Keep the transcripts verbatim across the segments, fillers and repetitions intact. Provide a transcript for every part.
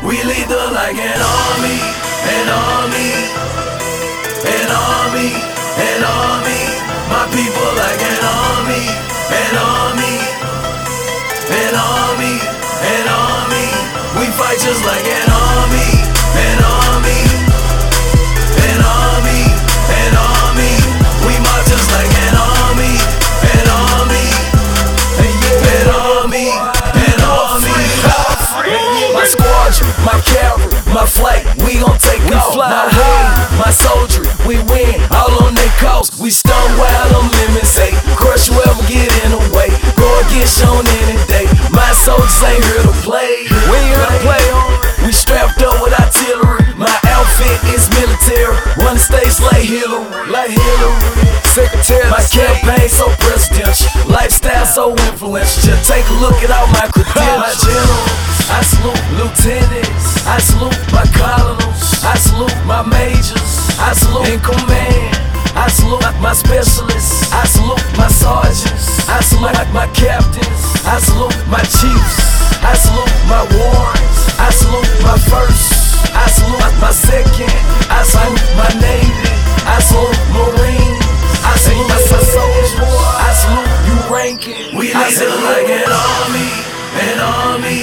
We lethal like an army, an army, an army, an army. My people like an army, an army, an army, an army. We fight just like an army, an army, an army, an army. We march just like an army, an army, an army, an army. My squadron, my cavalry, my flight, we gon' take we off. Fly. My raid, my soldier, we win, all on their coast. We stun wild on limits, say, crush whoever get in the way. Go and get shown any day. My soldiers ain't here to play. We ain't here to play, we strapped up with artillery. My outfit is military, run the stage like Hillary, like Hillary. Secretary, my campaign so presidential, lifestyle so influential. Just take a look at all my credentials. My generals, I salute lieutenants, I salute my colonels, I salute my majors, I salute in command, I salute my specialists, I salute my sergeants, I salute my captains, I salute my chiefs, I salute my warrants, I salute my first, I salute my second, I salute my navy, I salute marines, I salute my soldiers, I salute you ranking. We lead it like an army, an army,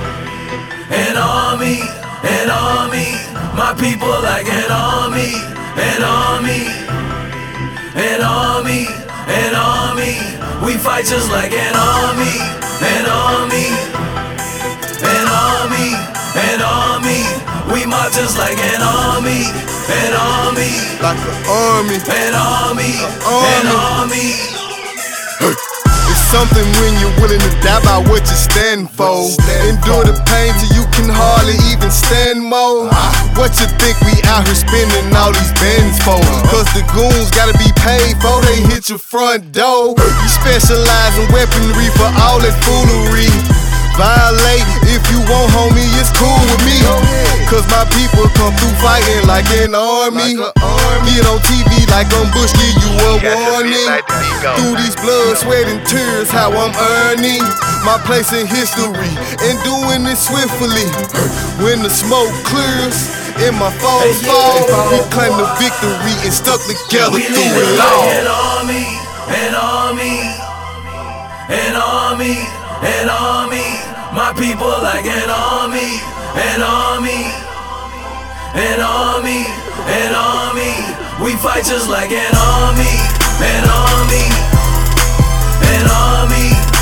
an army, an army. My people like an army, an army, an army, an army. We fight just like an army, an army, an army, an army. We march just like an army, an army, like an army, an army, an army. It's something when you're willing to die by what you stand for. Endure the pain till you can hardly even stand more. What you think we out here spending all these bands for? Cause the goons gotta be paid for, they hit your front door. You specialize in weaponry for all that foolery. Violate if you want, homie, it's cool with me. Cause my people come through fighting like an army. Get on T V like on Bush, give you a warning. Through these blood, sweat, and tears, how I'm earning my place in history and doing it swiftly. When the smoke clears and my foes fall, we claim the victory and stuck together through it all. An army, an army, an army, an army. My people like an army, an army, an army, an army. We fight just like an army, an army, an army.